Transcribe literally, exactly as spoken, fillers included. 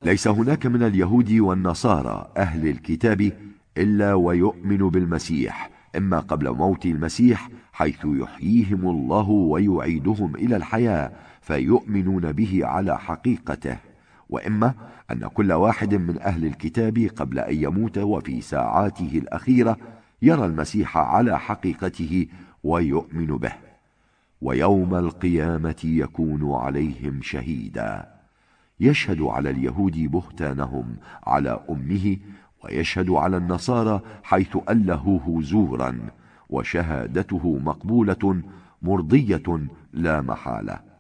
ليس هناك من اليهود والنصارى أهل الكتاب إلا ويؤمن بالمسيح، إما قبل موت المسيح حيث يحييهم الله ويعيدهم إلى الحياة فيؤمنون به على حقيقته، وإما أن كل واحد من أهل الكتاب قبل أن يموت وفي ساعاته الأخيرة يرى المسيح على حقيقته ويؤمن به، ويوم القيامة يكون عليهم شهيدا، يشهد على اليهود بهتانهم على أمه، ويشهد على النصارى حيث ألهوه زورا، وشهادته مقبولة مرضية لا محالة.